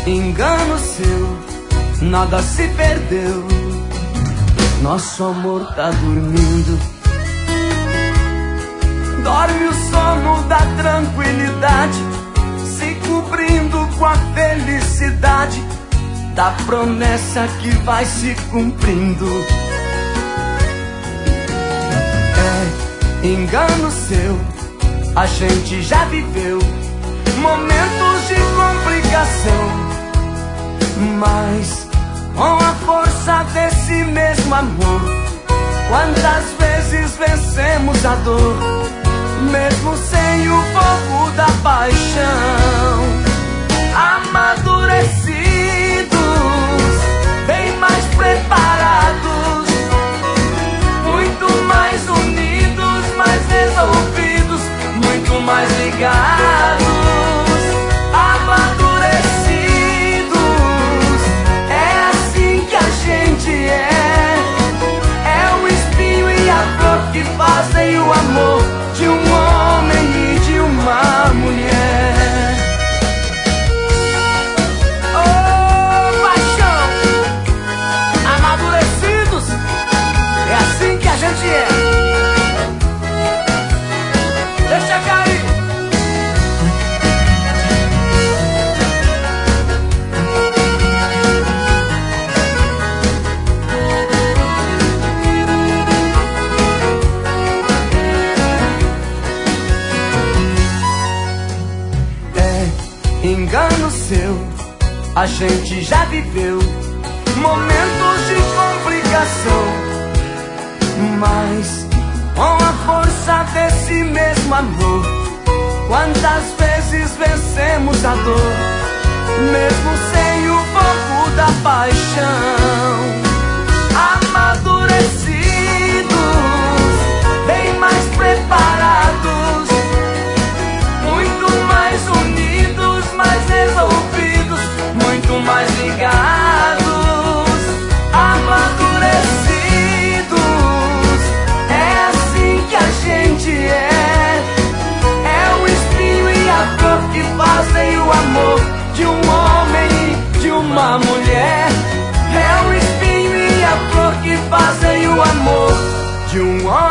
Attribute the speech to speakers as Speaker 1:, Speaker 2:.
Speaker 1: engano seu, nada se perdeu. Nosso amor tá dormindo, dorme o sono da tranquilidade, se cobrindo com a felicidade da promessa que vai se cumprindo. É engano seu, a gente já viveu momentos de complicação, mas com a força desse mesmo amor, quantas vezes vencemos a dor, mesmo sem o fogo da paixão. Amadurecidos, bem mais preparados, muito mais unidos, mais resolvidos, muito mais ligados. Que fazem o amor de um homem e de uma mulher. Oh, paixão! Amadurecidos, é assim que a gente é. Deixa cair. Engano seu, a gente já viveu momentos de complicação, mas com a força desse mesmo amor, quantas vezes vencemos a dor, mesmo sem o fogo da paixão. Amadurecidos, bem mais preparados, muito mais unidos, mais resolvidos, muito mais ligados. Amadurecidos, é assim que a gente é. É o espinho e a flor que fazem o amor de um homem e de uma mulher. É o espinho e a flor que fazem o amor de um homem